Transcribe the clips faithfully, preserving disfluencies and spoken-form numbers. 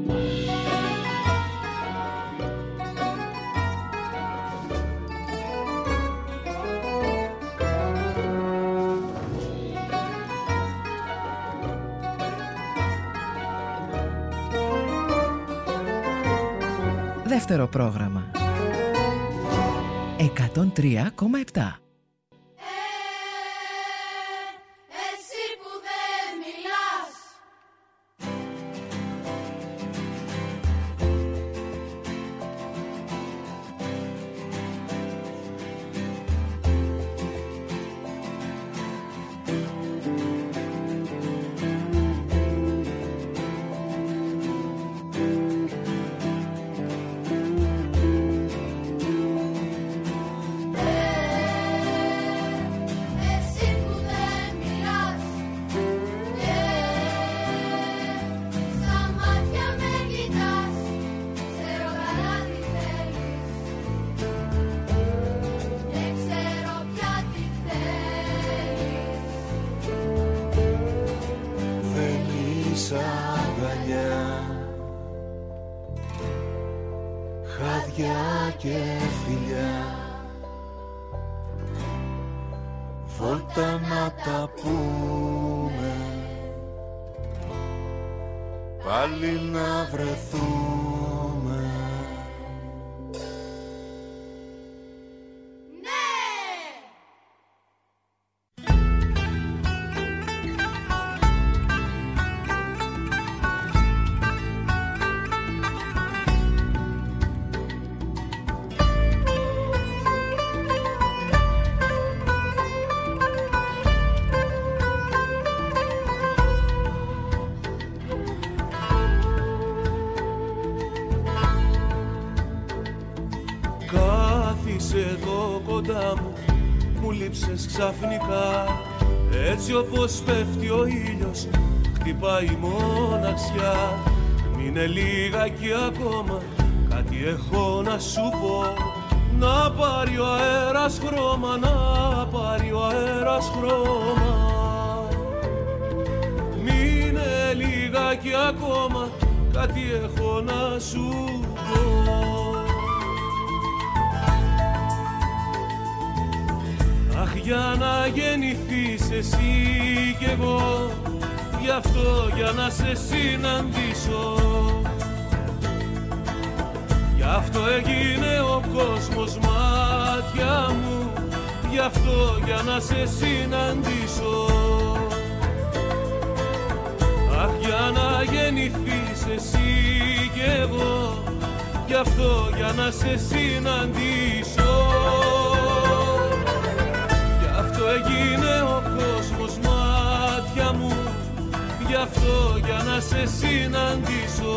Δεύτερο πρόγραμμα εκατόν τρία κόμμα επτά. Ξαφνικά, έτσι όπως πέφτει ο ήλιος, χτυπάει η μοναξιά. Μείνε λίγακι ακόμα, κάτι έχω να σου πω. Να πάρει ο αέρας χρώμα, να πάρει ο αέρας χρώμα. Μείνε λίγακι ακόμα, κάτι έχω να σου πω. Αχ, για να γεννηθείς εσύ κι εγώ, γι' αυτό για να σε συναντήσω. Γι' αυτό έγινε ο κόσμος μάτια μου, γι' αυτό για να σε συναντήσω. Αχ, για να γεννηθείς εσύ κι εγώ, γι' αυτό για να σε συναντήσω. Έγινε ο κόσμος μάτια μου, γι' αυτό για να σε συναντήσω.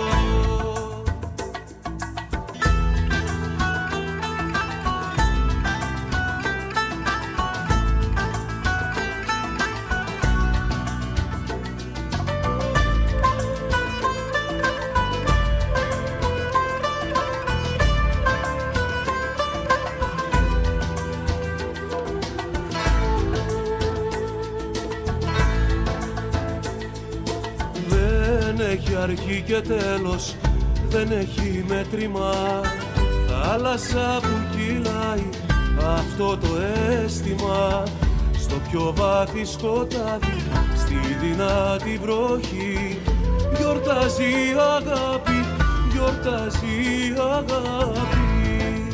Αρχή και τέλος, δεν έχει μέτρημα. Θάλασσα που κυλάει αυτό το αίσθημα. Στο πιο βάθη σκοτάδι, στη δυνατή βροχή, γιορτάζει η αγάπη, γιορτάζει η αγάπη.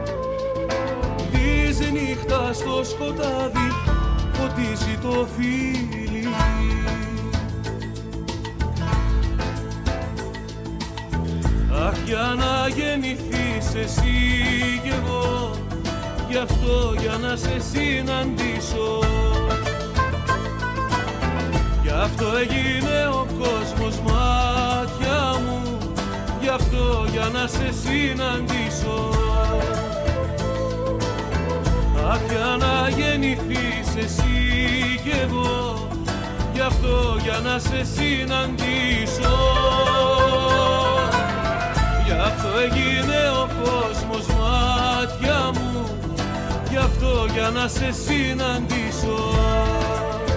Της νύχτας στο σκοτάδι φωτίζει το φίλι. Αχ, για να γεννηθείς εσύ κι εγώ, γι' αυτό για να σε συναντήσω. Γι' αυτό έγινε ο κόσμος μάτια μου, γι' αυτό για να σε συναντήσω. Αχ, για να γεννηθείς εσύ κι εγώ, γι' αυτό για να σε συναντήσω. Γι' αυτό έγινε ο κόσμος μάτια μου, γι' αυτό για να σε συναντήσω.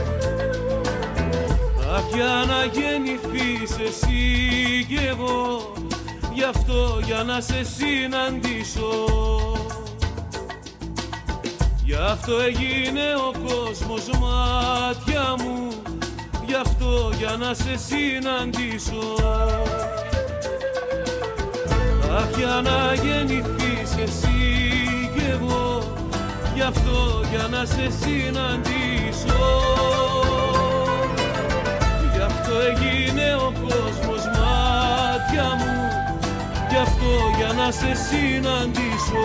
Αχ, για να γεννηθείς εσύ κι εγώ, γι' αυτό για να σε συναντήσω. Γι' αυτό έγινε ο κόσμος μάτια μου, γι' αυτό για να σε συναντήσω. Αχ, για να γεννηθείς εσύ κι εγώ, γι' αυτό για να σε συναντήσω. Γι' αυτό έγινε ο κόσμος μάτια μου, γι' αυτό για να σε συναντήσω.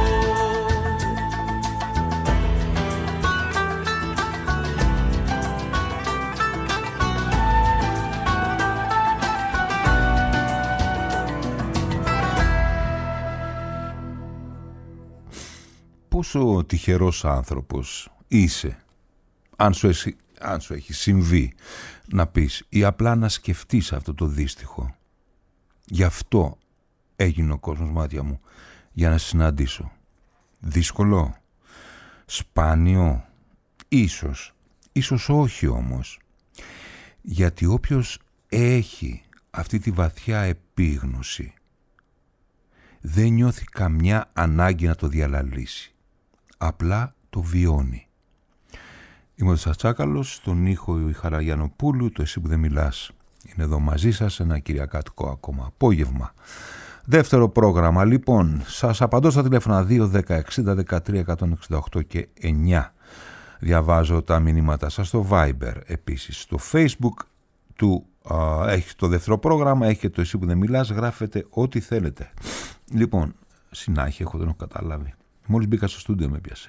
Πόσο τυχερός άνθρωπος είσαι, αν σου, έχει, αν σου έχει συμβεί να πεις ή απλά να σκεφτείς αυτό το δύστιχο. Γι' αυτό έγινε ο κόσμος μάτια μου, για να συναντήσω. Δύσκολο, σπάνιο, ίσως, ίσως όχι όμως. Γιατί όποιος έχει αυτή τη βαθιά επίγνωση δεν νιώθει καμιά ανάγκη να το διαλαλήσει. Απλά το βιώνει. Είμαι ο Τσατσάκαλος, στον ήχο η Χαραγιανοπούλου, το «Εσύ που δεν μιλάς» είναι εδώ μαζί σας, ένα κυριακάτικο ακόμα απόγευμα. Δεύτερο πρόγραμμα, λοιπόν, σας απαντώ στα τηλέφωνα δύο δέκα εξήντα δεκατρία εκατόν εξήντα οκτώ και εννιά. Διαβάζω τα μηνύματα σας στο Viber, επίσης στο Facebook του, α, έχει το δεύτερο πρόγραμμα, έχει και το «Εσύ που δεν μιλάς», γράφετε ό,τι θέλετε. Λοιπόν, συνάχεια έχω, δεν έχω καταλάβει. Μόλις μπήκα στο στούντιο με πιάσε.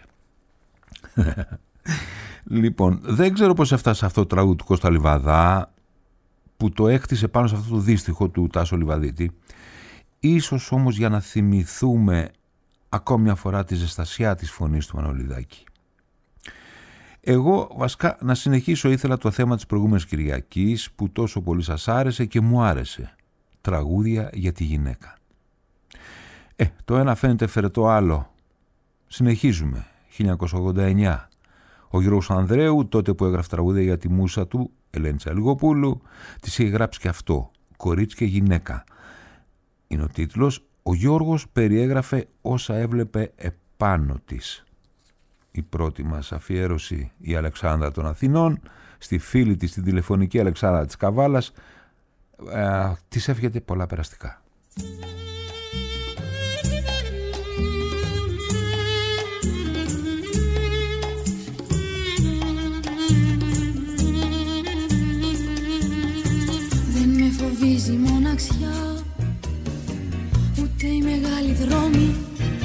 Λοιπόν, δεν ξέρω πώς έφτασε αυτό το τραγούδι του Κώστα Λιβαδά, που το έκτισε πάνω σε αυτό το δύστιχο του Τάσο Λιβαδίτη. Ίσως όμως για να θυμηθούμε ακόμη μια φορά τη ζεστασιά της φωνής του Μανολιδάκη. Εγώ βασικά να συνεχίσω ήθελα το θέμα της προηγούμενης Κυριακής, που τόσο πολύ σας άρεσε και μου άρεσε. Τραγούδια για τη γυναίκα. Ε, το ένα φαίνεται φέρε το άλλο. Συνεχίζουμε. χίλια εννιακόσια ογδόντα εννιά. Ο Γιώργος Ανδρέου, τότε που έγραφε τραγούδια για τη μούσα του, Ελένη Τσαλιγοπούλου, της είχε γράψει και αυτό, «Κορίτσι και γυναίκα». Είναι ο τίτλος. Ο Γιώργος περιέγραφε όσα έβλεπε επάνω της. Η πρώτη μας αφιέρωση, η Αλεξάνδρα των Αθηνών, στη φίλη της, την τηλεφωνική Αλεξάνδρα της Καβάλας, ε, της εύχεται πολλά περαστικά. Φοβίζει η μοναξιά, ούτε οι μεγάλοι δρόμοι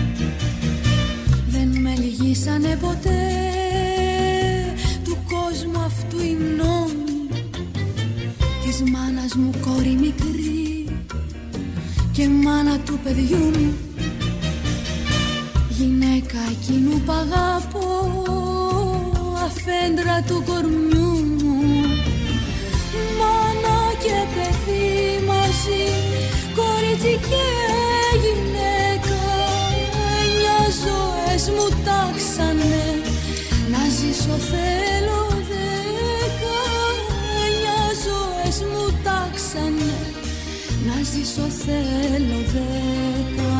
δεν με λυγίσανε ποτέ. Του κόσμου αυτού οι νόμοι, της μάνας μου κόρη μικρή και μάνα του παιδιού μου, γυναίκα εκείνου π' αγάπω, αφέντρα του κορμιού μου. Μάνα και παιδί μαζί, κορίτσι και γυναίκα, εννιά ζωές μου τάξανε, να ζήσω θέλω δέκα. Εννιά ζωές μου τάξανε, να ζήσω θέλω δέκα.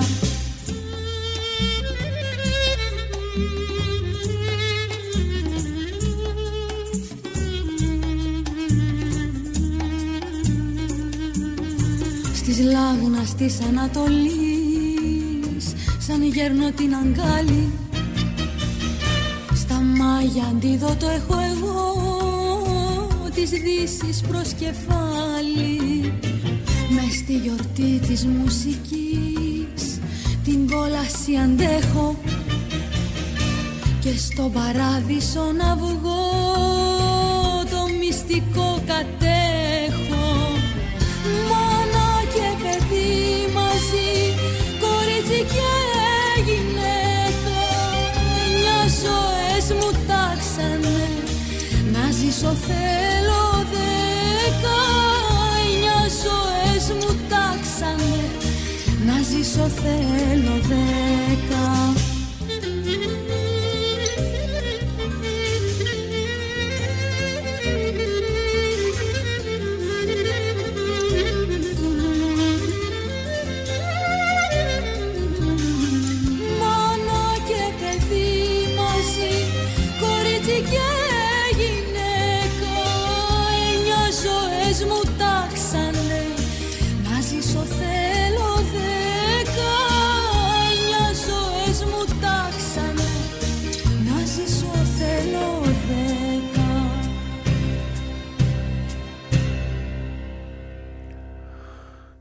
Της Λάγνας της Ανατολής, σαν γέρνω την αγκάλι, στα μάγια αντίδοτο έχω εγώ, της Δύσης προς κεφάλι. Μες στη γιορτή της μουσικής την κόλαση αντέχω και στον παράδεισο να βγω το μυστικό κατέχω. Παιδί μαζί, κορίτσι και γυναίκα, εννιά ζωές μου τάξανε, να ζήσω θέλω δέκα. Εννιά ζωές μου τάξανε, να ζήσω θέλω δέκα.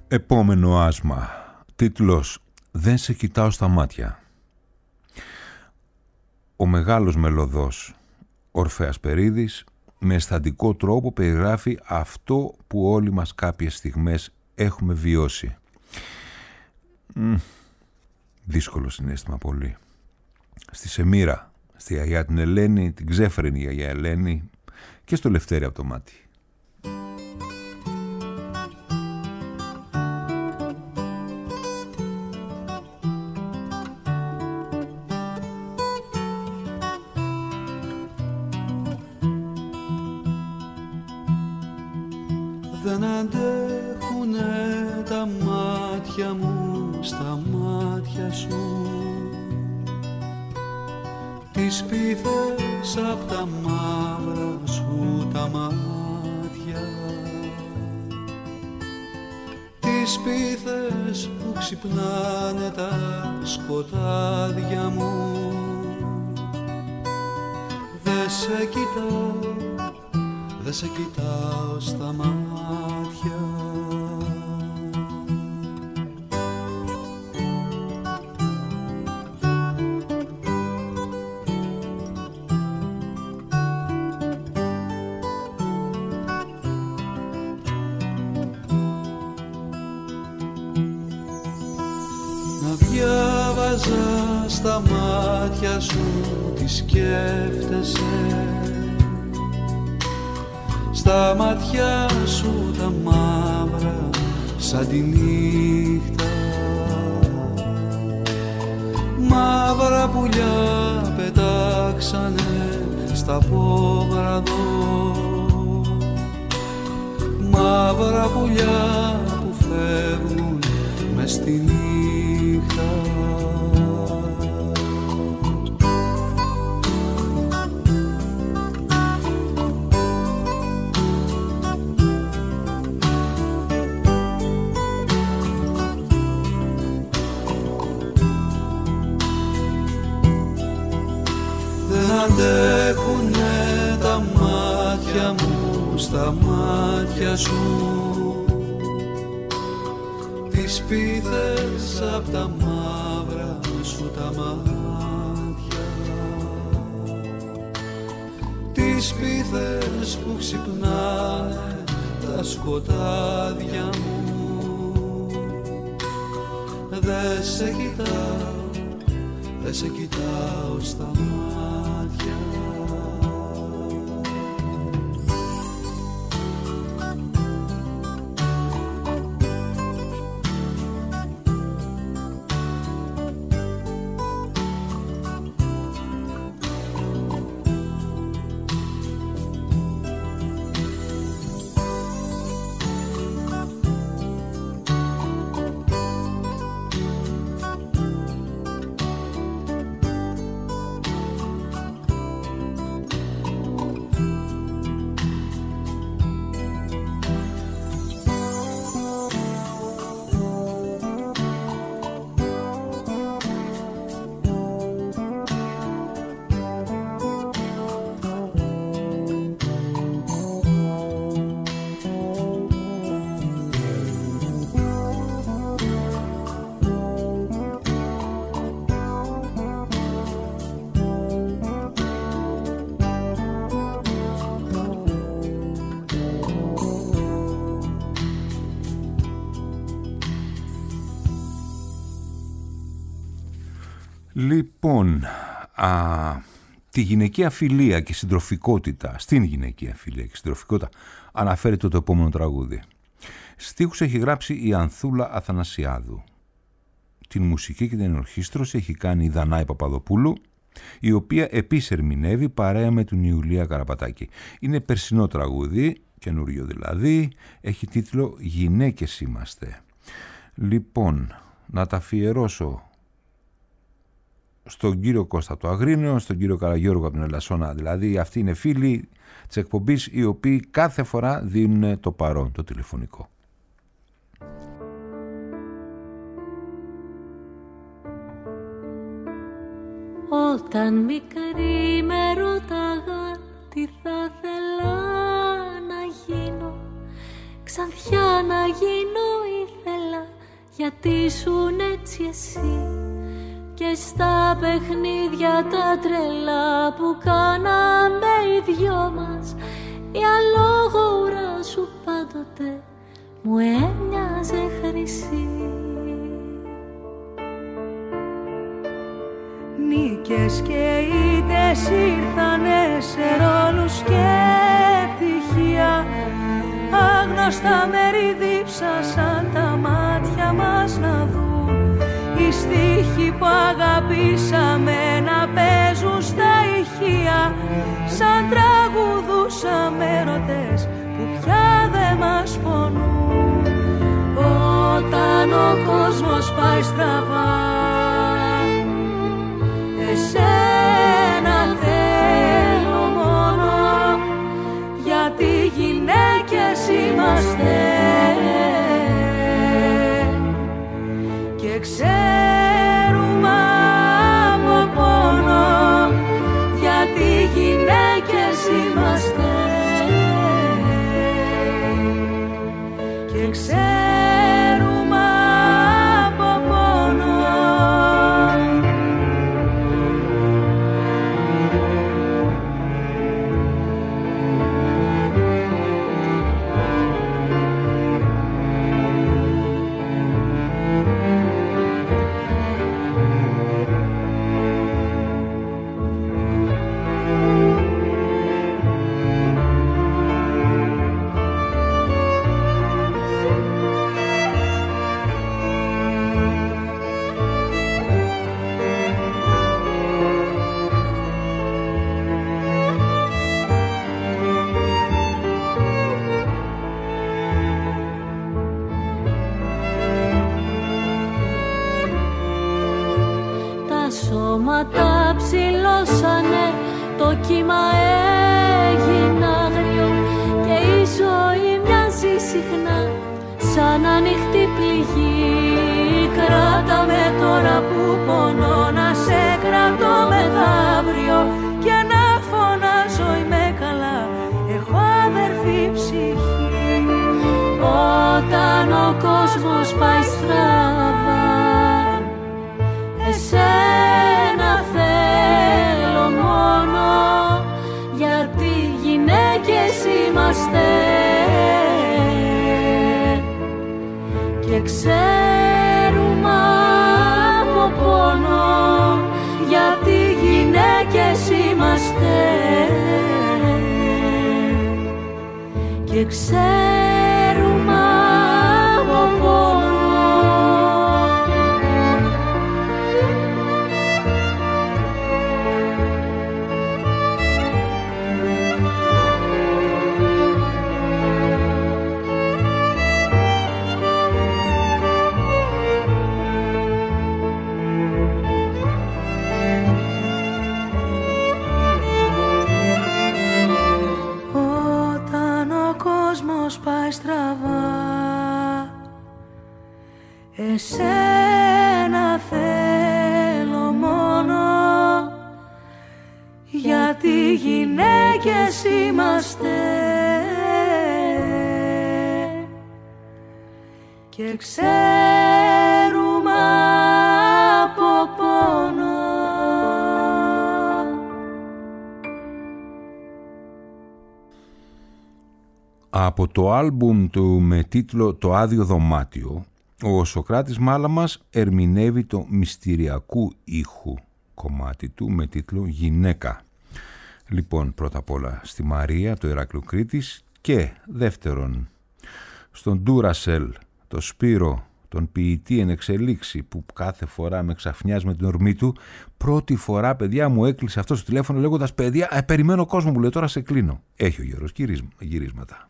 Επόμενο άσμα. Τίτλος «Δεν σε κοιτάω στα μάτια». Ο μεγάλος μελωδός Ορφέας Περίδης με αισθαντικό τρόπο περιγράφει αυτό που όλοι μας κάποιες στιγμές έχουμε βιώσει. Μ, δύσκολο συναίσθημα πολύ. Στη Σεμίρα, στη γιαγιά την Ελένη, την ξέφρενη γιαγιά Ελένη και στο Λευτέρη από το μάτι. Δεν αντέχουνε τα μάτια μου στα μάτια σου, τις πίθες απ' τα μαύρα σου τα μάτια, τις πίθες που ξυπνάνε τα σκοτάδια μου. Δε σε κοιτάω, δε σε κοιτάω στα μάτια. Να διάβαζα στα μάτια σου τι σκέφτεσαι, στα μάτια σου τα μαύρα σαν τη νύχτα, μαύρα πουλιά πετάξανε στα πόβραδο, μαύρα πουλιά που φεύγουν μες στη νύχτα. Αντέχουνε τα μάτια μου στα μάτια σου, τις πίθες απ' τα μαύρα σου τα μάτια, τις πίθες που ξυπνάνε τα σκοτάδια μου. Δε σε κοιτάω, δε σε κοιτάω στα μάτια. Λοιπόν, α, τη γυναικεία φιλία και συντροφικότητα, στην γυναικεία φιλία και συντροφικότητα αναφέρεται το επόμενο τραγούδι. Στίχους έχει γράψει η Ανθούλα Αθανασιάδου. Την μουσική και την ενορχήστρωση έχει κάνει η Δανάη Παπαδοπούλου, η οποία επίσης ερμηνεύει παρέα με την Ιουλία Καραπατάκη. Είναι περσινό τραγούδι, καινούριο δηλαδή, έχει τίτλο «Γυναίκες είμαστε». Λοιπόν, να τα αφιερώσω στον κύριο Κώστα το Αγρίνιο, στον κύριο Καραγιώργο από την Ελασσόνα, δηλαδή αυτοί είναι φίλοι της εκπομπής οι οποίοι κάθε φορά δίνουν το παρόν, το τηλεφωνικό. Όταν μικρή με ρωτάγαν τι θα θέλα να γίνω, ξανθιά να γίνω ήθελα γιατί ήσουν έτσι εσύ. Και στα παιχνίδια τα τρελά που κάναμε οι δυο μας, η αλόγωρα σου πάντοτε μου έμοιαζε χρυσή. Νίκες και ήττες ήρθανε σε ρόλους και πτυχία, άγνωστα μέρη δίψασαν τα μάτια μας να δουν, οι στίχοι που αγαπήσαμε να παίζουν στα ηχεία, σαν τραγουδούσαμε ερωτές που πια δε μας πονούν. Όταν ο κόσμος πάει στραβά, εσένα θέλω μόνο, γιατί γυναίκες είμαστε και ξέρουμε από πόνο, γιατί γυναίκες είμαστε και ξέρουμε από πόνο. Τα ψηλώσανε, το κύμα έγινε άγριο και η ζωή μοιάζει συχνά σαν ανοιχτή πληγή. Κράτα με τώρα που πονώ, να σε κρατώ μεθαύριο και να φωνάζω είμαι καλά, έχω αδερφή ψυχή. Όταν ο κόσμος πάει στραβά, εσένα θέλω μόνο, γιατί γυναίκες είμαστε και ξέρουμε από πόνο, γιατί γυναίκες είμαστε και ξέρουμε από πόνο. Πάει στραβά, εσένα θέλω μόνο, γιατί γυναίκες είμαστε και ξέρουμε από πόνο. Από το άλμπουμ του με τίτλο «Το άδειο δωμάτιο», ο Σωκράτης Μάλαμας ερμηνεύει το μυστηριακού ήχου κομμάτι του με τίτλο «Γυναίκα». Λοιπόν, πρώτα απ' όλα στη Μαρία, το Ηράκλειο Κρήτης, και δεύτερον στον Ντούρασελ, το Σπύρο, τον ποιητή εν εξελίξη, που κάθε φορά με ξαφνιάζει με την ορμή του. Πρώτη φορά, παιδιά, μου έκλεισε αυτό στο τηλέφωνο λέγοντας «Παιδιά, ε, περιμένω κόσμο», μου λέει, «τώρα σε κλείνω». Έχει ο γέρος γυρίσματα.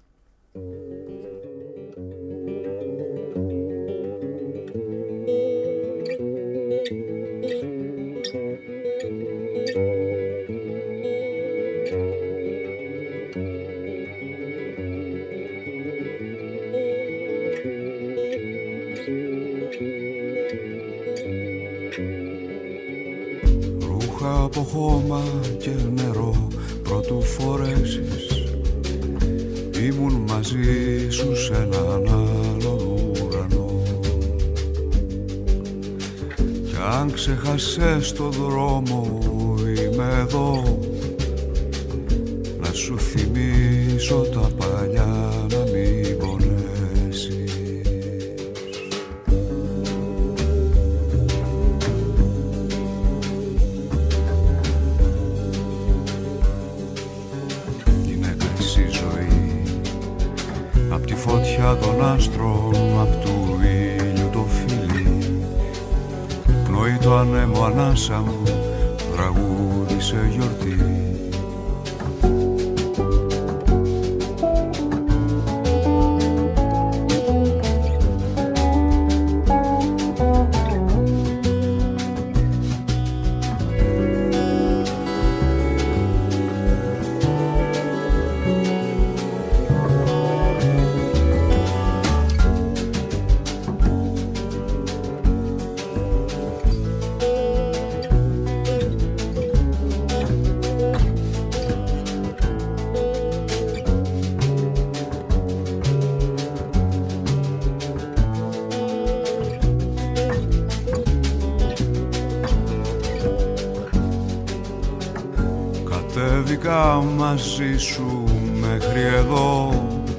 Ρούχα από χώμα και νερό πρωτού φορέσεις, ήμουν μαζί σου σε έναν άλλον ουρανό. αν ξεχάσες το δρόμο είμαι εδώ να σου θυμίσω τα παλιά να μην πονέσεις. Γυναίκα εσύ ζωή απ' τη φωτιά των άστρων, απ' του ήλιου το φιλί, πνοεί το ανέμο ανάσα μου, τραγούδισε γιορτή. Κατέβηκα μαζί σου μέχρι εδώ,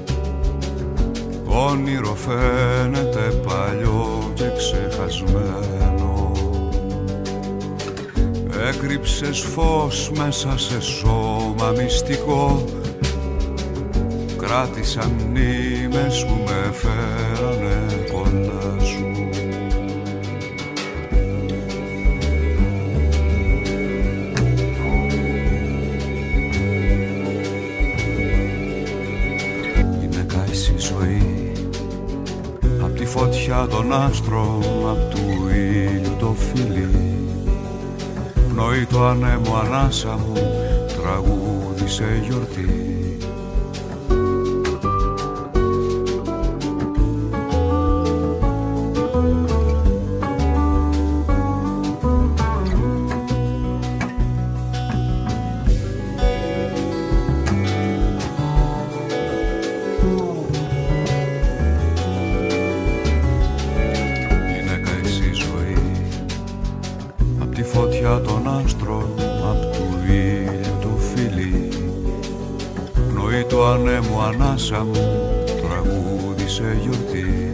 το όνειρο φαίνεται παλιό και ξεχασμένο. Έκρυψες φως μέσα σε σώμα μυστικό, κράτησαν μνήμες που με φέρανε κοντά σου. Φωτιά των άστρων, απ' του ήλιου το φιλί, πνοεί το ανέμο ανάσα μου, τραγούδισε γιορτή. Ανάσα μου, τραγούδισε γιορτή.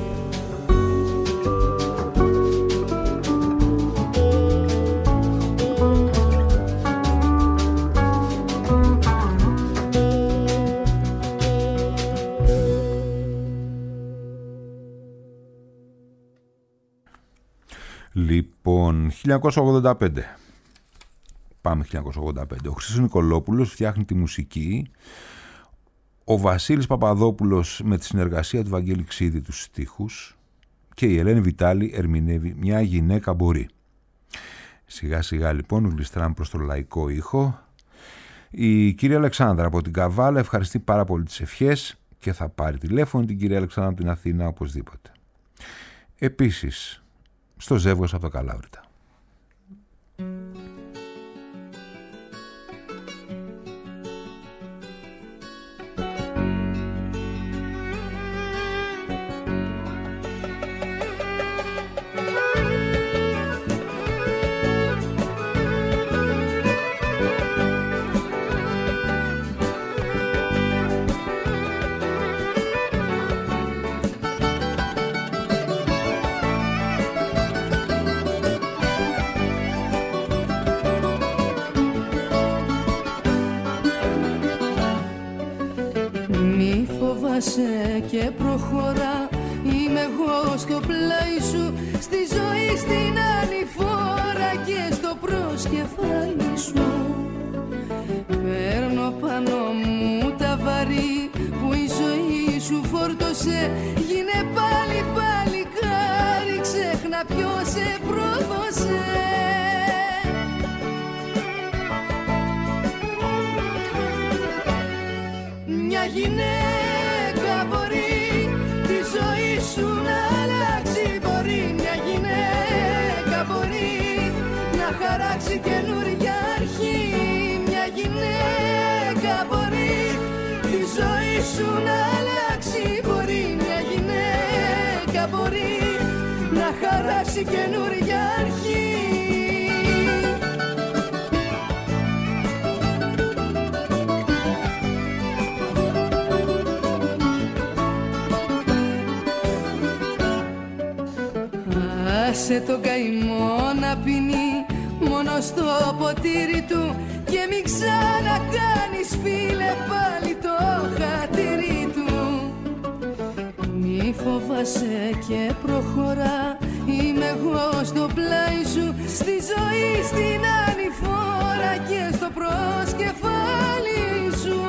Λοιπόν, χίλια εννιακόσια ογδόντα πέντε. Πάμε χίλια εννιακόσια ογδόντα πέντε. Ο Χρήστος Νικολόπουλος φτιάχνει τη μουσική. Ο Βασίλης Παπαδόπουλος με τη συνεργασία του Βαγγέλη Ξίδη τους στίχους και η Ελένη Βιτάλη ερμηνεύει «Μια γυναίκα μπορεί». Σιγά σιγά λοιπόν γλιστράμε προς το λαϊκό ήχο. Η κυρία Αλεξάνδρα από την Καβάλα ευχαριστεί πάρα πολύ τις ευχές και θα πάρει τηλέφωνο την κυρία Αλεξάνδρα από την Αθήνα οπωσδήποτε. Επίσης στο Ζεύγος από τα Καλάβρητα. Και προχωρά, είμαι εγώ στο πλάι σου, στη ζωή στην άλλη φόρα και στο προσκεφάλι σου. Παίρνω πάνω μου τα βαρύ που η ζωή σου φόρτωσε, γίνε πάλι πάλι κάρι, ξέχνα ποιος σε πρόδωσε. Μια γυναίκα μπορεί τη ζωή σου να αλλάξει, μπορεί μια γυναίκα μπορεί να χαράξει καινούρια αρχή. Μια γυναίκα μπορεί τη ζωή σου να αλλάξει, μπορεί μια γυναίκα μπορεί να χαράξει καινούρια αρχή. Άσε το καημό να πίνει μόνο στο ποτήρι του και μην ξανακάνεις φίλε πάλι το χατήρι του. Μη φοβάσαι και προχωρά, είμαι εγώ στο πλάι σου, στη ζωή, στην ανηφόρα και στο προσκεφάλι σου.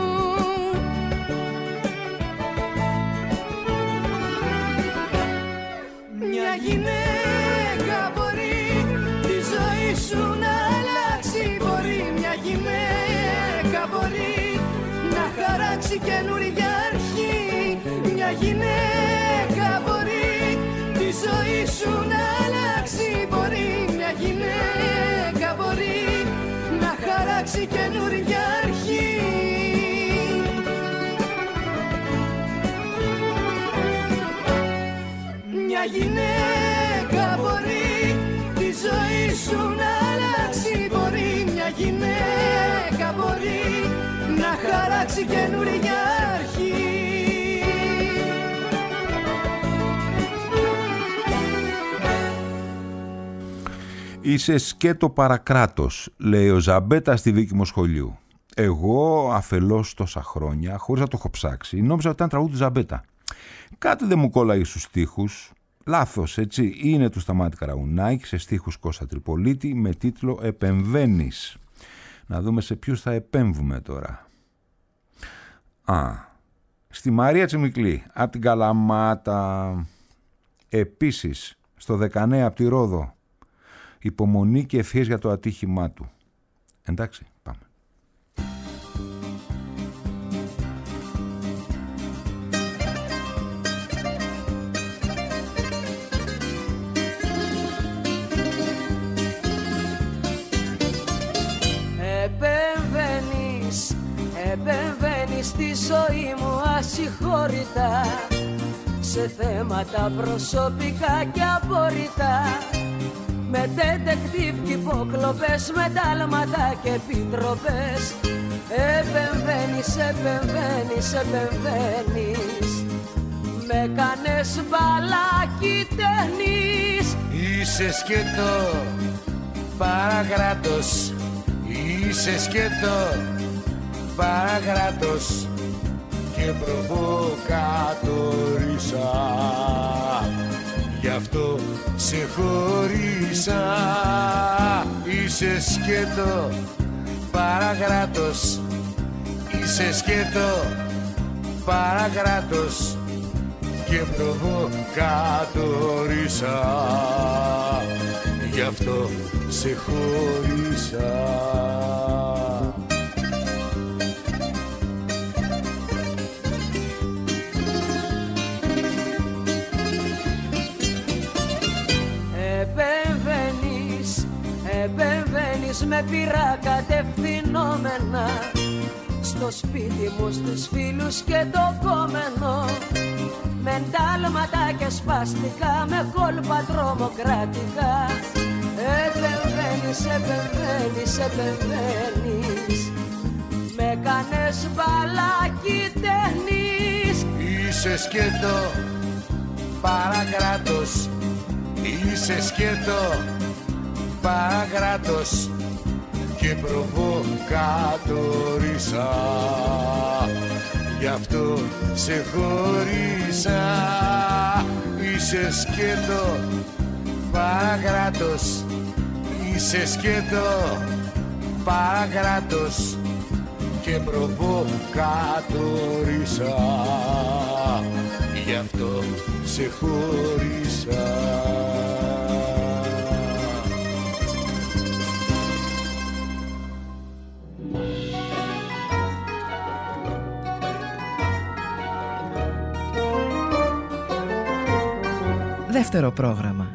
Μια γυναίκα μπορεί τη ζωή σου να αλλάξει, μπορεί μια γυναίκα μπορεί να χαράξει καινούρια αρχή. Μια γυναίκα μπορεί τη ζωή σου να αλλάξει, μπορεί μια γυναίκα μπορεί να χαράξει καινούρια αρχή. Μια γυναίκα μπορεί τη ζωή σου να αλλάξει, μπορεί μια γυναίκα μπορεί να χαράξει καινούρια αρχή. Είσαι σκέτο παρακράτος, λέει ο Ζαμπέτα στη δίκη μου σχολείου. Εγώ αφελώς τόσα χρόνια, χωρίς να το έχω ψάξει, νόμιζα ότι ήταν τραγούδι του Ζαμπέτα. Κάτι δεν μου κόλλαγε στους στίχους. Λάθος, έτσι. Είναι του Σταμάτη Καραγουνάκη σε στίχους Κώστα Τριπολίτη με τίτλο «Επεμβαίνεις». Να δούμε σε ποιους θα επέμβουμε τώρα. Α, στη Μαρία Τσιμικλή, από την Καλαμάτα. Επίσης, στο δεκανέα από τη Ρόδο. Υπομονή και ευχές για το ατύχημά του. Εντάξει, πάμε. Επεμβαίνεις, επεμβαίνεις στη ζωή μου ασυγχώρητα, σε θέματα προσωπικά και απόρριτα, με detective και υποκλοπές, με τάλματα και επιτροπές. Επεμβαίνεις, επεμβαίνεις, επεμβαίνεις, με κάνες μπαλάκι τέχνης. Είσαι σκέτο παραγράτος, είσαι σκέτο παραγράτος και προβοκατόρισα, γι' αυτό σε χωρίσα. Είσαι σκέτο παραγράτος, είσαι σκέτο παραγράτος και προβοκατόρισα, γι' αυτό σε χωρίσα. Επεμβαίνεις, επεμβαίνεις με πειρά κατευθυνόμενα, στο σπίτι μου, στους φίλους και το κόμενο, με εντάλματα και σπαστικά, με κόλπα τρομοκρατικά. Επεμβαίνεις, επεμβαίνεις, επεμβαίνεις, με κάνες μπαλάκι τέχνης. Είσαι σκέτο παρακράτος, είσαι σκέτο παρακράτος και προβοκατόρισα, γι' αυτό σε χωρίσα. Είσαι σκέτο παρακράτος, είσαι σκέτο παρακράτος και προβοκατόρισα, γι' αυτό σε χωρίσα. Δεύτερο πρόγραμμα.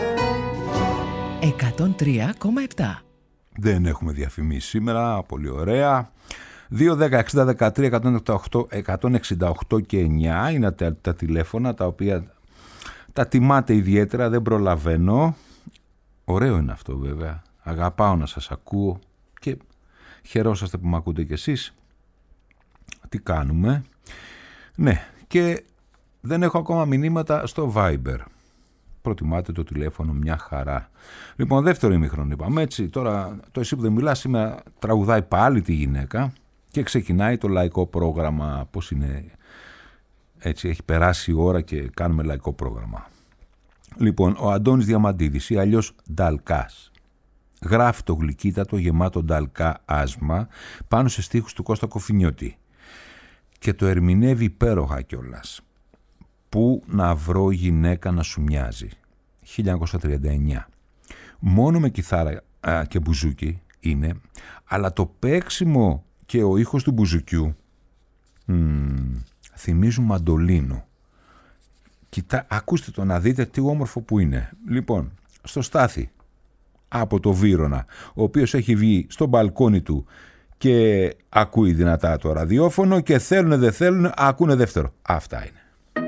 εκατόν τρία κόμμα επτά. Δεν έχουμε διαφημίσει σήμερα, πολύ ωραία. δύο δέκα εξήντα δεκατρία εκατόν εξήντα οκτώ και εννιά είναι τα, τα τηλέφωνα τα οποία Τα τιμάτε ιδιαίτερα, δεν προλαβαίνω. Ωραίο είναι αυτό βέβαια. Αγαπάω να σας ακούω και χαιρόσαστε που με ακούτε κι εσείς. Τι κάνουμε? Ναι, και δεν έχω ακόμα μηνύματα στο Viber. Προτιμάτε το τηλέφωνο, μια χαρά. Λοιπόν, δεύτερο ημίχρονο είπαμε έτσι. Τώρα το εσύ που δεν μιλάς σήμερα τραγουδάει πάλι τη γυναίκα και ξεκινάει το λαϊκό πρόγραμμα. Πώς είναι έτσι, έχει περάσει η ώρα και κάνουμε λαϊκό πρόγραμμα. Λοιπόν, ο Αντώνης Διαμαντίδης ή αλλιώς Νταλκάς γράφει το γλυκύτατο γεμάτο νταλκά άσμα πάνω σε στίχους του Κώστα Κοφινιώτη και το ερμηνεύει υπέροχα κιόλας. Πού να βρω γυναίκα να σου μοιάζει, χίλια εννιακόσια τριάντα εννιά. Μόνο με κιθάρα α, και μπουζούκι είναι, αλλά το παίξιμο και ο ήχος του μπουζουκιού μ, θυμίζουν μαντολίνο. Κοιτά, ακούστε το να δείτε τι όμορφο που είναι. Λοιπόν, στο Στάθη από το Βύρωνα, ο οποίος έχει βγει στο μπαλκόνι του και ακούει δυνατά το ραδιόφωνο και θέλουνε δεν θέλουνε, ακούνε δεύτερο. Αυτά είναι.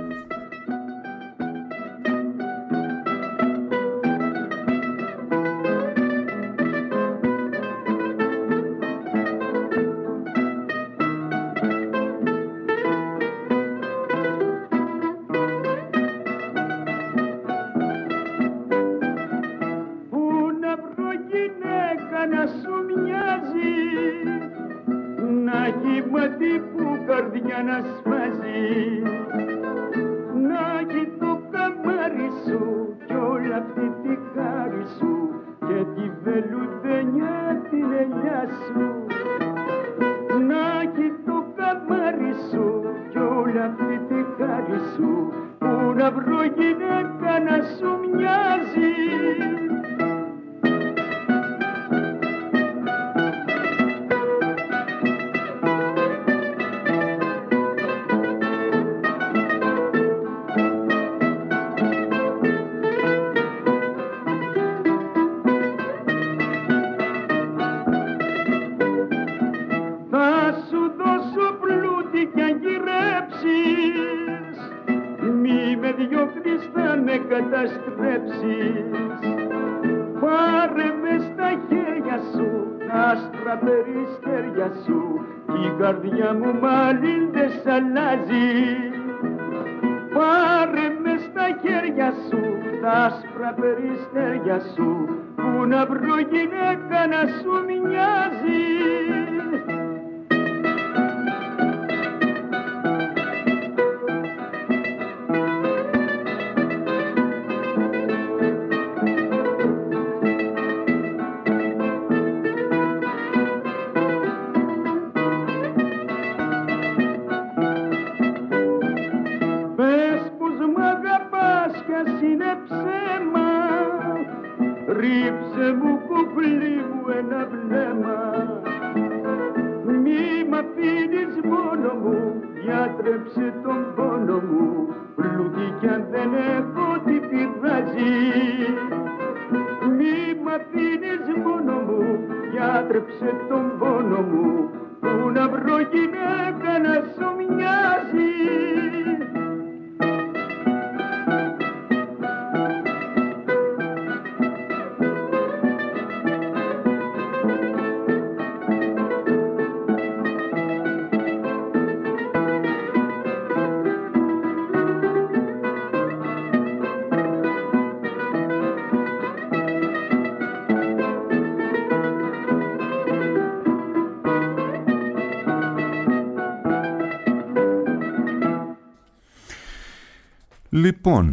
Λοιπόν,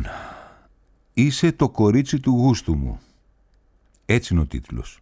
είσαι το κορίτσι του γούστου μου. Έτσι είναι ο τίτλος.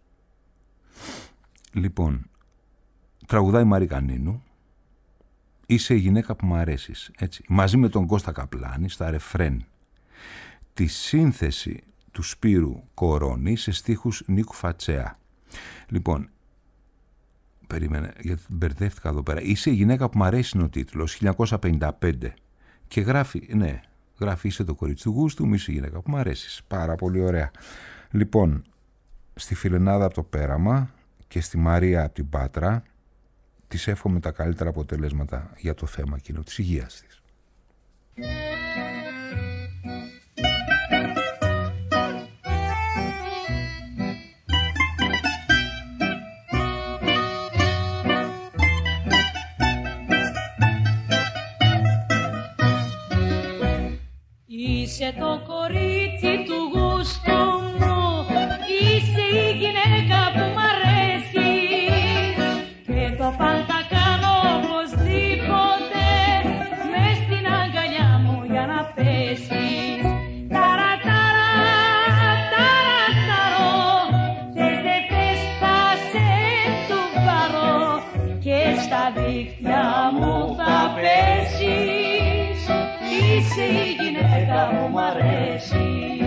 Λοιπόν, τραγουδάει Μαρή Κανίνου. Είσαι η γυναίκα που μου αρέσεις. Έτσι. Μαζί με τον Κώστα Καπλάνη στα ρεφρέν. Τη σύνθεση του Σπύρου Κορώνη σε στίχους Νίκου Φατσέα. Λοιπόν, περίμενε, γιατί μπερδεύτηκα εδώ πέρα. Είσαι η γυναίκα που μου αρέσει είναι ο τίτλος, χίλια εννιακόσια πενήντα πέντε. Και γράφει, ναι... Γράφει είσαι το κορίτσι του γούστου μου, είσαι η γυναίκα που μου αρέσεις. Πάρα πολύ ωραία. Λοιπόν, στη Φιλενάδα από το Πέραμα και στη Μαρία από την Πάτρα της εύχομαι τα καλύτερα αποτελέσματα για το θέμα εκείνο της υγείας της. Είσαι το κορίτσι του γούστου μου, είσαι η γυναίκα που μ' αρέσει και το πάντα κάνω οπωσδήποτε μες στην αγκαλιά μου για να πέσεις. Ταρατάρα, ταραταρό, θες δεν θες θα σε του πάρω και στα δίχτυα μου θα πέσεις. Είσαι η γυναίκα που μ' αρέσει.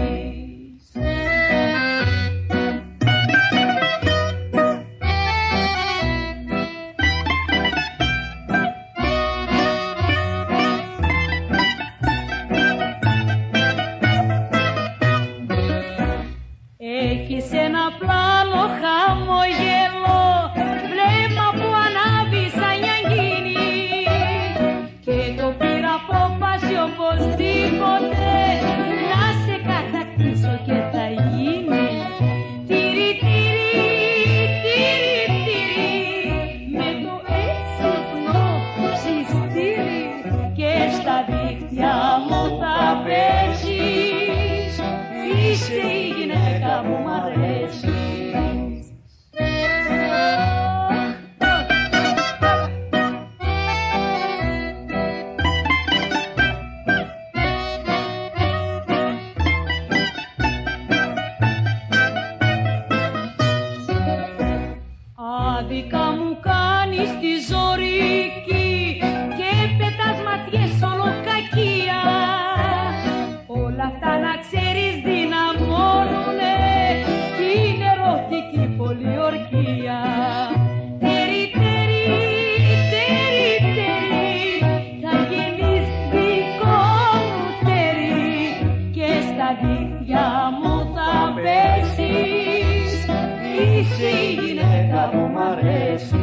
Έχεις ένα πλάνο χαμογελό, βλέμμα που ανάβει σαν νιαγκίνη και το πήρα απόφαση οπωσδήποτε να σε κατακτήσω και θα γίνει. Τυρι, τυρι, τυρι, τυρι, με το έξυπνο ψιστήρι και στα δίχτυα μου θα πέσεις. Είσαι η γυναίκα που μ' αρέσει. Άδικα μου κάνεις τη ζωρική και πετάς ματιές ολοκακία. Όλα αυτά να ξέρεις δυναμώνουνε την ερωτική πολιορκία. Τέρι, τέρι, τέρι, τέρι, θα γίνεις δικό μου τέρι και στα δίχτυα μου θα πέσεις. Είσαι η γυναίκα που μ' αρέσει.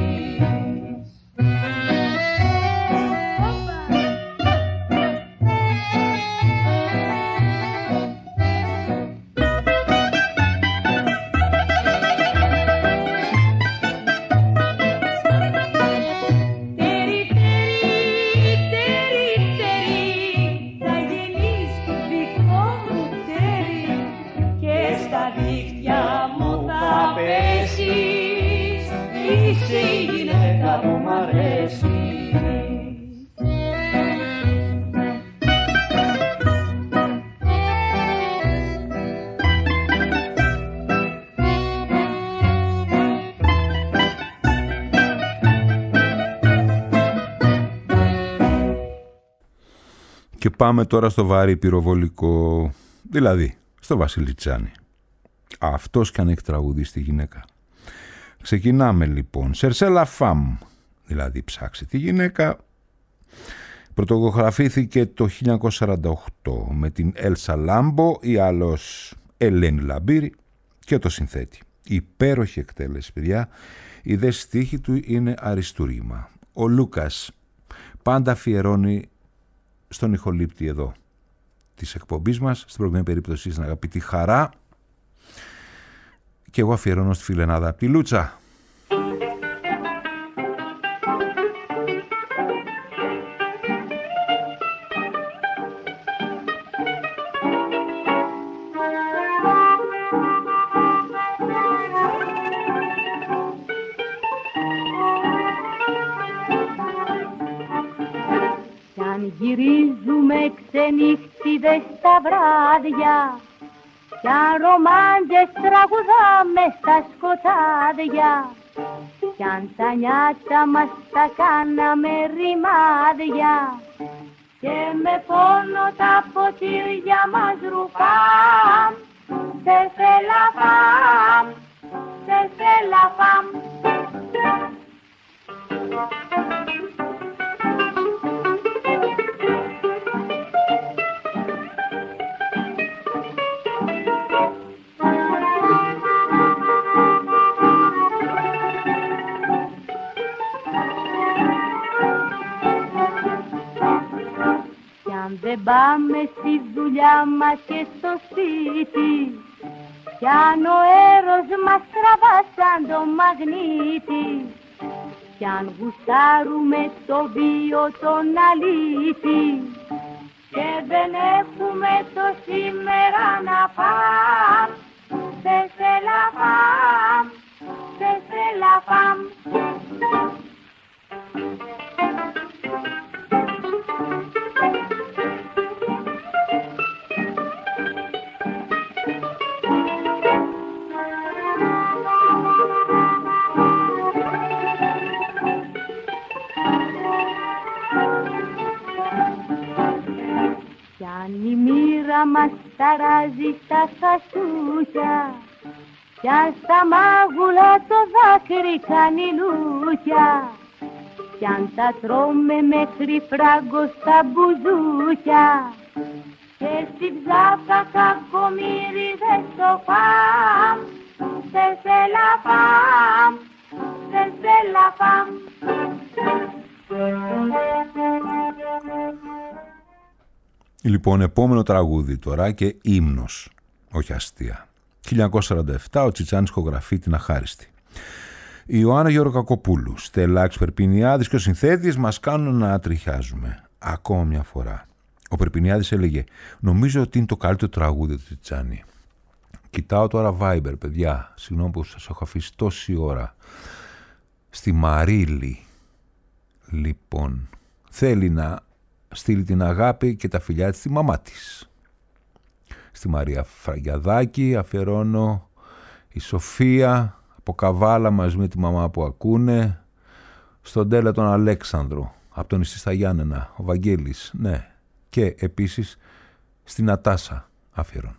Είσαι η γυναίκα που μ' αρέσει. Και πάμε τώρα στο βαρύ πυροβολικό, δηλαδή στο Βασιλιτσάνη. Αυτός κι αν έχει τραγουδίσει τη γυναίκα. Ξεκινάμε λοιπόν. Σερσέλα Φαμ, δηλαδή ψάξε τη γυναίκα. Πρωτογραφήθηκε το χίλια εννιακόσια σαράντα οκτώ με την Έλσα Λάμπο ή άλλος Ελένη Λαμπύρη και το συνθέτη. Υπέροχη εκτέλεση, παιδιά. Η δε στίχη του είναι αριστούργημα. Ο Λούκας πάντα αφιερώνει στον ηχολήπτη εδώ της εκπομπής μας, στην προηγούμενη περίπτωση στην αγαπητή Χαρά, και εγώ αφιερώνω στη φιλενάδα από τη Λούτσα. Κι αν γυρίζουμε ξενύχτιδες στα βράδια, κι αν ρομάντες τραγουδάμε στα σκοτάδια, κι αν τα νιάτα μας τα κάναμε ρημάδια, και με πόνο τα ποτήρια μας ρουφάμ, σε θέλαφάμ, σε θέλαφάμ. Αν δεν πάμε στη δουλειά μας και στο σπίτι, κι αν ο έρος μας τραβά σαν το μαγνήτη, κι αν γουστάρουμε το βίο τον αλήτη, και δεν έχουμε το σήμερα να πάμ. Σε σε λα πάμ, σε σε λα πάμ. Κι αν η μοίρα μας ταράζει στα χασούκια, κι αν στα μάγουλα το δάκρυ κάνει λούκια, κι αν τα τρώμε μέχρι φράγκο στα μπουζούκια, και στην ψάφα κακομοίριδες το πάμ. Σε σε λα πάμ, σε σε λα πάμ. Λοιπόν, επόμενο τραγούδι τώρα και ύμνος, όχι αστεία. χίλια εννιακόσια σαράντα επτά, ο Τσιτσάνης ηχογραφεί την Αχάριστη. Η Ιωάννα Γεωργακοπούλου, Στελάκης Περπινιάδης και ο συνθέτης μας κάνουν να τριχιάζουμε. Ακόμα μια φορά. Ο Περπινιάδης έλεγε, νομίζω ότι είναι το καλύτερο τραγούδι του Τσιτσάνη. Κοιτάω τώρα Viber, παιδιά, συγγνώμη που σας έχω αφήσει τόση ώρα. Στη Μαρίλη, λοιπόν, θέλει να στείλει την αγάπη και τα φιλιά της στη μαμά της. Στη Μαρία Φραγκιαδάκη αφιερώνω, η Σοφία από Καβάλα μαζί με τη μαμά που ακούνε, στον Τέλα τον Αλέξανδρο από τον νησί στα Γιάννενα, ο Βαγγέλης, ναι, και επίσης στην Νατάσα αφιερώνω.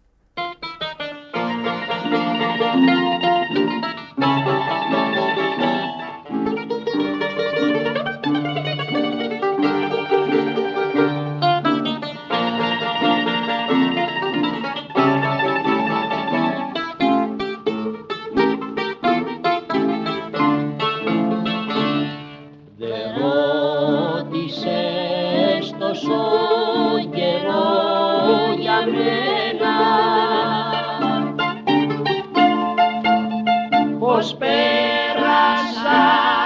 Πως πέρασα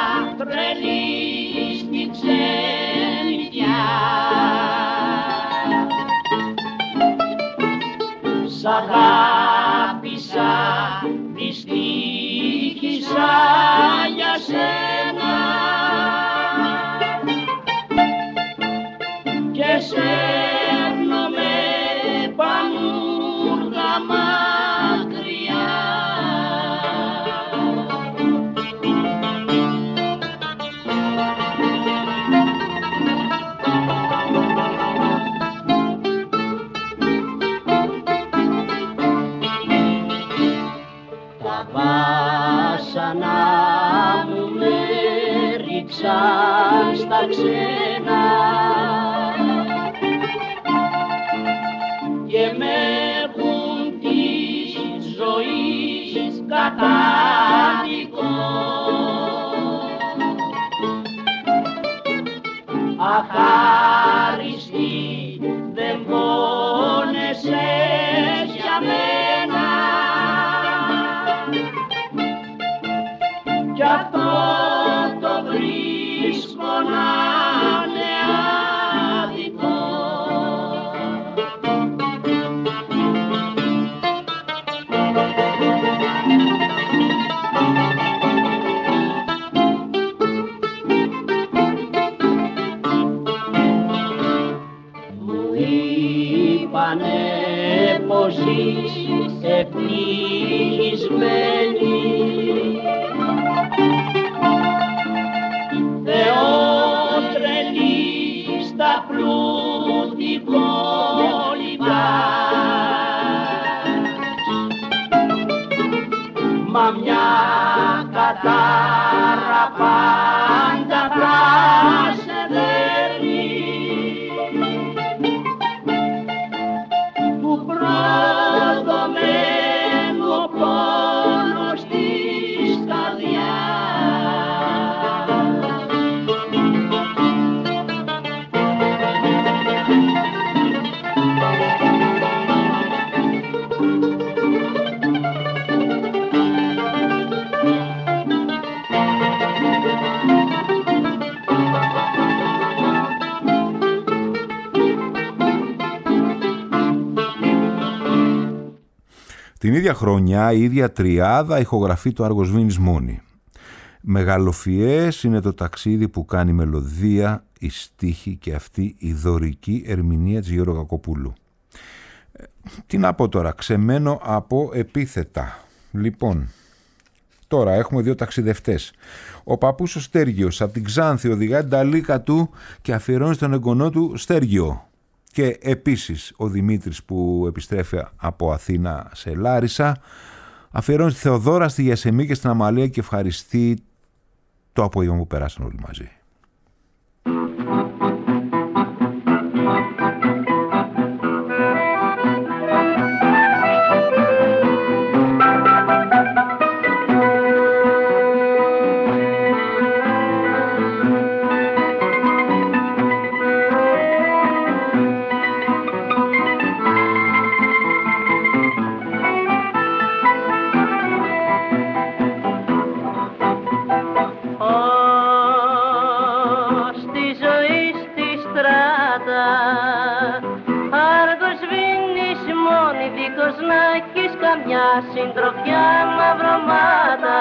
τρελή στη ξενιτιά, σ' αγάπησα, δυστύχησα για σένα και σέρνομαι πανούργα μακριά. Τα βάσανα μου με ρίξαν στα ξένα και με έχουν της ζωής κατάδικο. Αχάριστη, δεν πόνεσες για μένα κι αυτό το βρίσκω να είναι άδικο. Μου είπανε πως είσαι ευτυχισμένη, Θεότρελη στα πλούτη κόλυβας, μα μια κατάρα πάντα θα σε δέρνει, του προδομένου ο πόνος της καρδιάς. Την ίδια χρονιά η ίδια τριάδα ηχογραφεί το Άργος Βίνης μόνη. Μεγαλοφιές είναι το ταξίδι που κάνει μελωδία, η στίχη και αυτή η δωρική ερμηνεία της Γιώργου Κακοπούλου. Ε, τι να πω τώρα, ξεμένω από επίθετα. Λοιπόν, τώρα έχουμε δύο ταξιδευτές. Ο παππούς ο Στέργιος από την Ξάνθη οδηγά την ταλίκα του και αφιερώνει στον εγγονό του Στέργιο. Και επίσης ο Δημήτρης που επιστρέφει από Αθήνα σε Λάρισα αφιερώνει στη Θεοδόρα, στη Γεσεμή και στην Αμαλία και ευχαριστεί το απόγευμα που περάσαν όλοι μαζί. Μια συντροφιά μαυρωμάτα,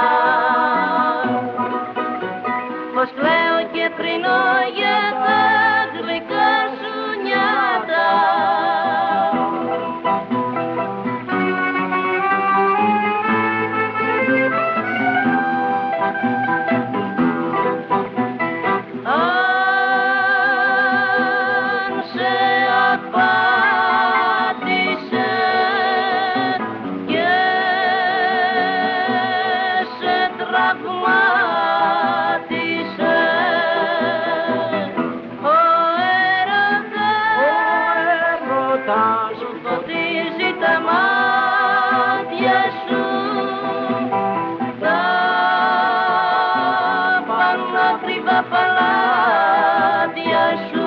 πως κλαίω και θρηνώ για τα γλυκά σου νιάτα. Αν σε απάτησε τραυμάτισε ο έρωτας, σου φωτίζει τα μάτια σου, τα πανάκριβα παλάτια σου.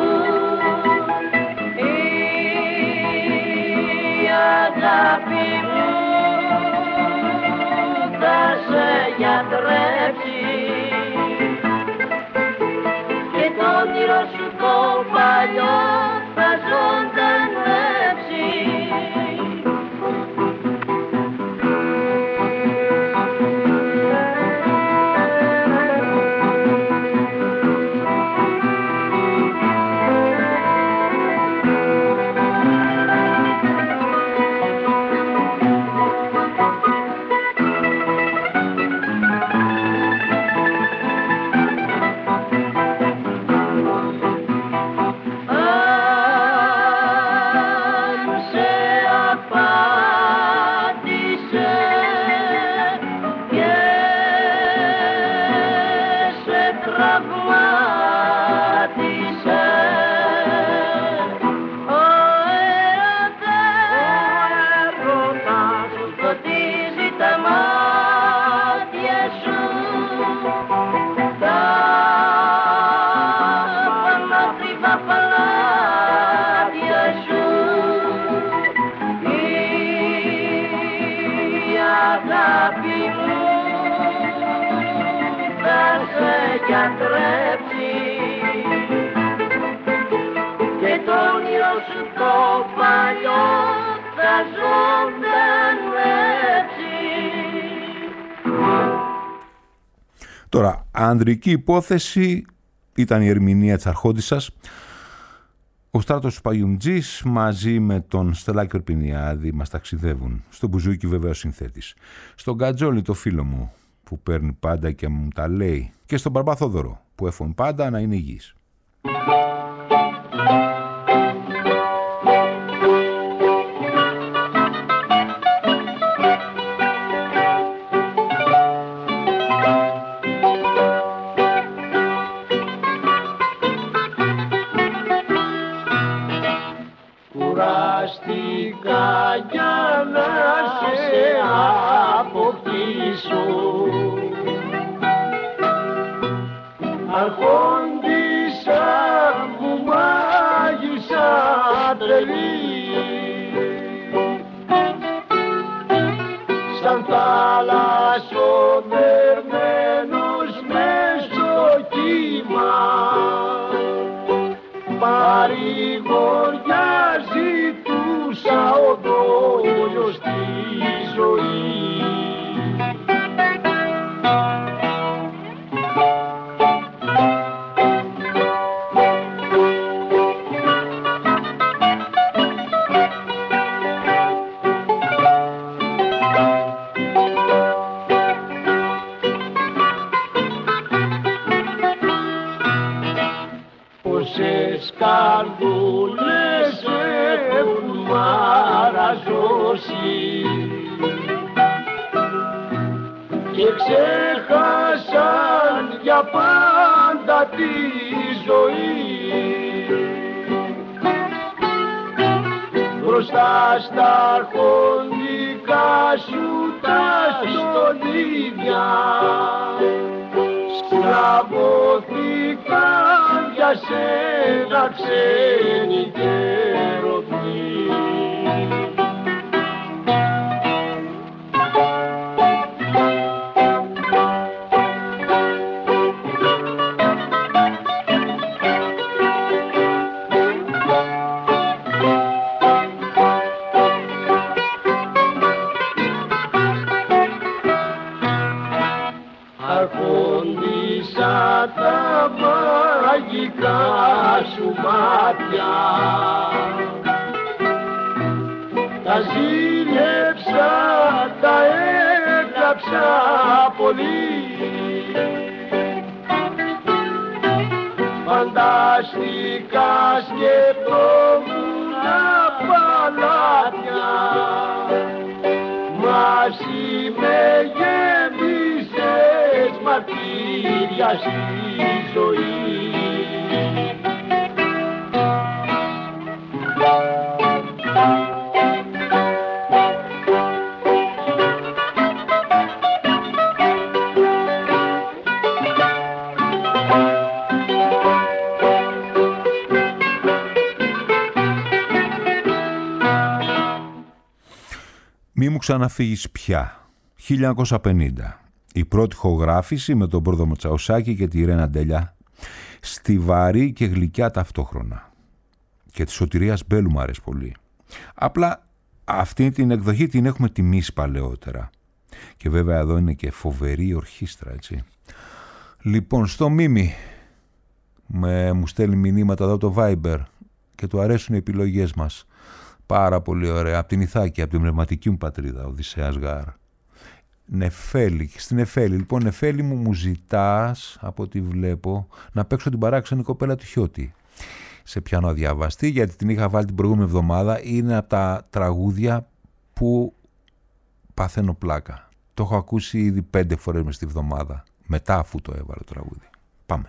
Η αγάπη μου θα σε γιατρέψει και το όνειρο σου το παλιό θα ζωντανέψει. Και το όνειρο σου το παλιό θα ζωντανέψει. Τώρα, ανδρική υπόθεση ήταν η ερμηνεία της Αρχόντισσας. Ο Στράτος Παγιουμτζής μαζί με τον Στελάκη Ορπινιάδη μας ταξιδεύουν. Στον Μπουζούκι βεβαίως συνθέτης. Στον Κατζόλη το φίλο μου που παίρνει πάντα και μου τα λέει. Και στον Μπαρμπαθόδωρο που εύχομαι πάντα να είναι υγιής. Κουράστηκα για να σε αποκτήσω, Αρχόντισσα μου μάγισσα τρελή, σαν θάλασσο δερμένος μες στο κύμα, παρηγοριά ζητούσα ο δόλιος στη ζωή. και ξέχασαν για πάντα τη ζωή. Μπροστά στα αρχοντικά σου τα στολίδια σκλαβωθήκαν για σένα ξένοι καιροποί. Τα μαγικά σου μάτια τα ζήλεψα, τα έγραψα πολύ. Φανταστικά σκεφτόμουν παλάτια, μαζί με γέμισες μαρτύρια στη ζωή. Μη μου ξαναφύγεις πια. χίλια εννιακόσια πενήντα. Η πρώτη ηχογράφηση με τον Πρόδομο Τσαουσάκη και τη Ρένα Ντελιά, στιβαρή και γλυκιά ταυτόχρονα. Και τη Σωτηρίας Μπέλου μου αρέσει πολύ. Απλά αυτή την εκδοχή την έχουμε τιμήσει παλαιότερα. Και βέβαια εδώ είναι και φοβερή ορχήστρα, έτσι. Λοιπόν, στο Μίμη με, μου στέλνει μηνύματα εδώ το Viber και του αρέσουν οι επιλογές μας. Πάρα πολύ ωραία. Από την Ιθάκη, από την πνευματική μου πατρίδα, Οδυσσέας Γάρ. Νεφέλη. Στην Νεφέλη. Λοιπόν, Νεφέλη μου, μου ζητάς, από ό,τι βλέπω, να παίξω την παράξενη κοπέλα του Χιώτη. Σε πιάνω αδιαβαστή, γιατί την είχα βάλει την προηγούμενη εβδομάδα. Είναι από τα τραγούδια που παθαίνω πλάκα. Το έχω ακούσει ήδη πέντε φορές μες τη βδομάδα. Μετά αφού το έβαλε το τραγούδι. Πάμε.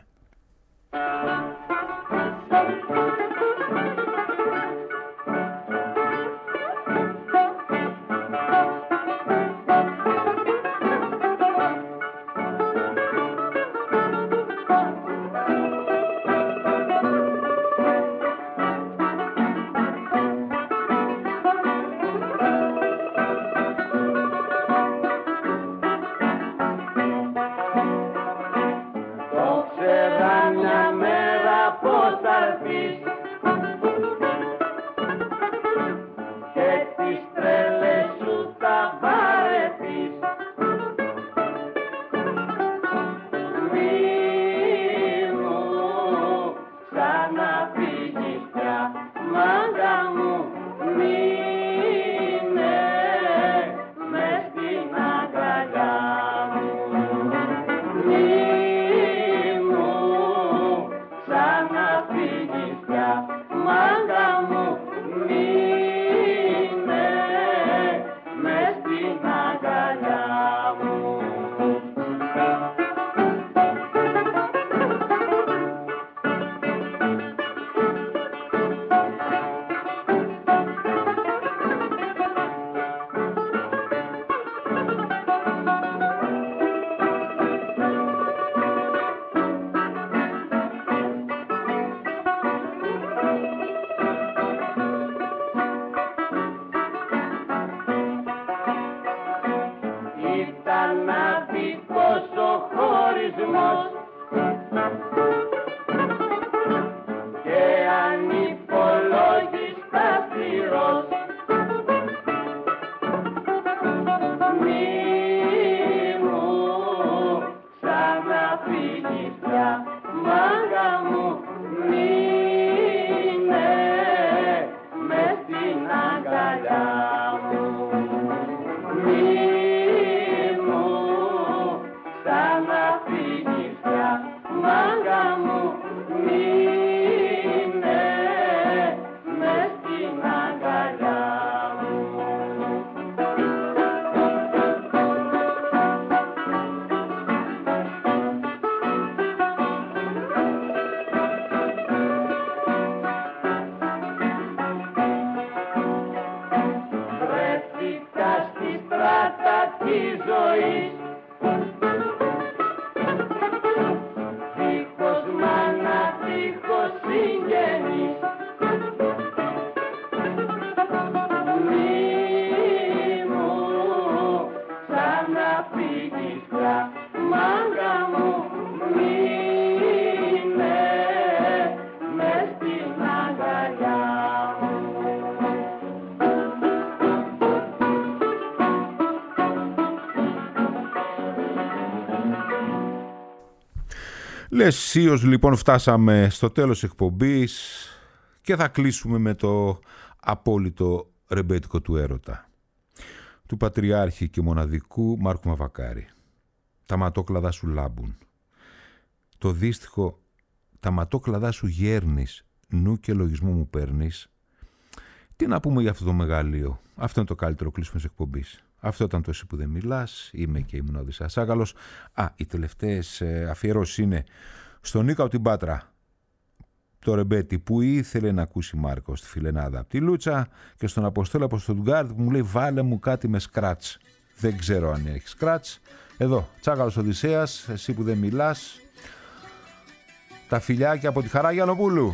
Λεσίως λοιπόν φτάσαμε στο τέλος εκπομπής και θα κλείσουμε με το απόλυτο ρεμπέτικο του έρωτα του πατριάρχη και μοναδικού Μάρκου Μαβακάρη. Τα ματόκλαδά σου λάμπουν. Το δύστιχο «Τα ματόκλαδά σου γέρνεις, νου και λογισμό μου παίρνεις». Τι να πούμε για αυτό το μεγαλείο. Αυτό είναι το καλύτερο κλείσιμο της εκπομπής. Αυτό ήταν το «Εσύ που δεν μιλάς». Είμαι και ήμουν ο Οδυσσέας Άγαλος. Α, οι τελευταίες ε, αφιερώσεις είναι στον Νίκο από την Πάτρα, το ρεμπέτι που ήθελε να ακούσει Μάρκο στη Φιλενάδα από τη Λούτσα, και στον Αποστόλη από στο Στουτγκάρτ που μου λέει βάλε μου κάτι με σκράτς. Δεν ξέρω αν έχει σκράτς. Εδώ, Τσάκαλος Οδυσσέας, εσύ που δεν μιλάς. Τα φιλιάκια από τη Χαρά Γιαννοπούλου.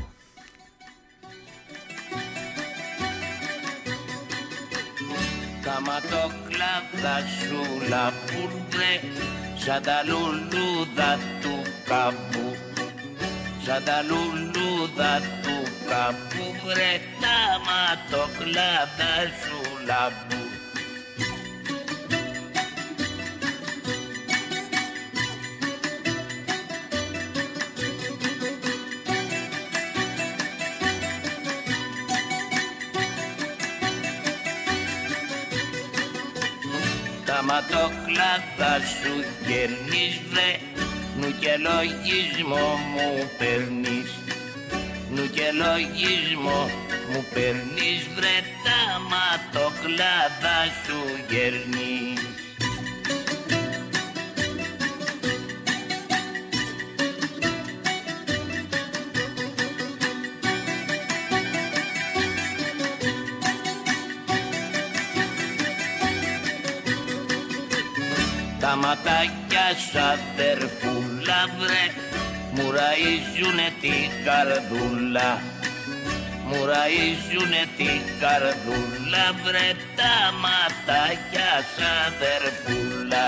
Τα ματόκλαδα σου λαπούρδε σαν τα λουλούδα του καπού, σαν τα λουλούδα του καπού, βρε τα ματόκλαδα σου λαμπού. Τα ματόκλαδα σου γερνείς βρε, νου και λογισμό μου παίρνεις, νου και λογισμό μου παίρνεις βρε, τα ματόκλαδα σου γερνείς. Τα ματάκια σ' αδερφούλα βρε, μου ραΐζουνε την καρδούλα, μου ραΐζουνε την καρδούλα βρε, τα ματάκια σ' αδερφούλα.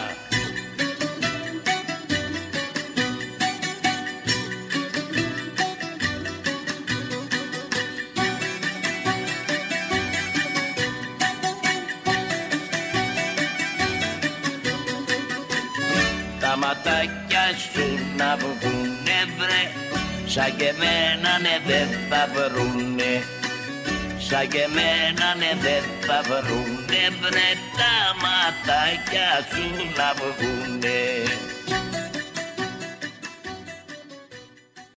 Τα ματάκια σου να βγουνε βρε, σαν και εμένα ναι δεν θα βρουνε, σαν και εμένα ναι δεν θα βρουνε βρε, τα ματάκια σου να βγουνε.